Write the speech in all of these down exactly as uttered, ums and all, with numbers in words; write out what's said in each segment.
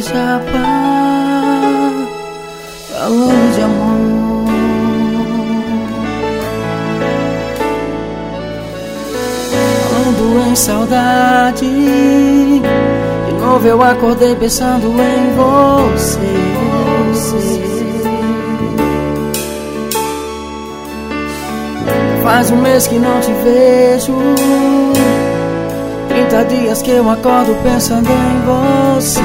chapa, falando de amor. Falando em saudade, de novo eu acordei pensando em você. Faz um mês que não te vejo, trinta dias que eu acordo pensando em você.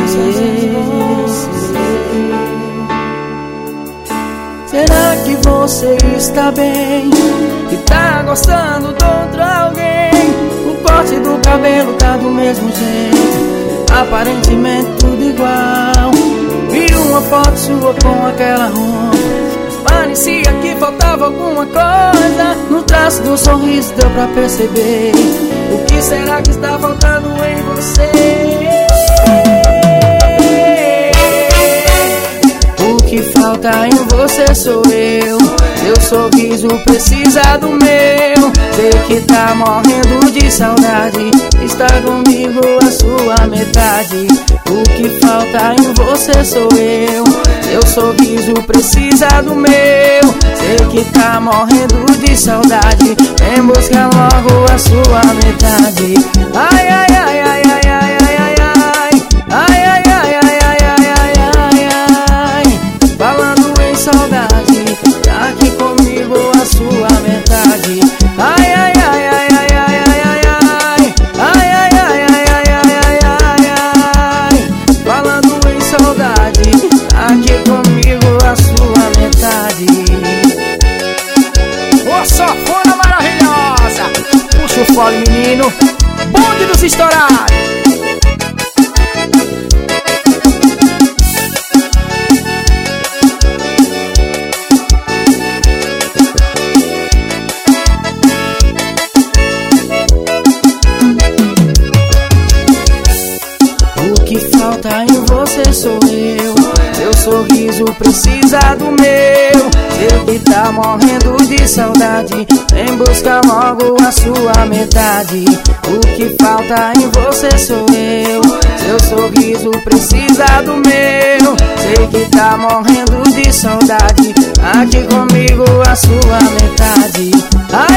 Será que você está bem? E tá gostando de outro alguém? O corte do cabelo tá do mesmo jeito, aparentemente tudo igual. Vi uma foto sua com aquela roupa, parecia que faltava alguma coisa. No traço do sorriso deu pra perceber. O que será que está faltando em você? O que falta em você sou eu. Seu sorriso precisa do meu. Sei que tá morrendo de saudade, está comigo a sua metade. O que falta em você sou eu. Seu sorriso precisa do meu. Sei que tá morrendo de saudade, vem buscar logo a sua metade. Ai, ai, ai, ai, ai, ai, ai, ai, ai. Ai, ai, ai, ai, ai, ai, ai, ai, ai. Falando em saudade, tá aqui comigo a sua metade. Ai, ai, ai, ai, ai, ai, ai, ai, ai. Ai, ai, ai, ai, ai, ai, ai, ai. Falando em saudade, tá aqui comigo a sua metade. Ô sofona maravilhosa, puxa o fole menino, bonde dos estourados. O que falta em você sou eu. Seu sorriso precisa do meu. Eu que tá morrendo de saudade, vem buscar logo a sua metade. O que falta em você sou eu. Seu sorriso precisa do meu. Sei que tá morrendo de saudade, aqui comigo a sua metade.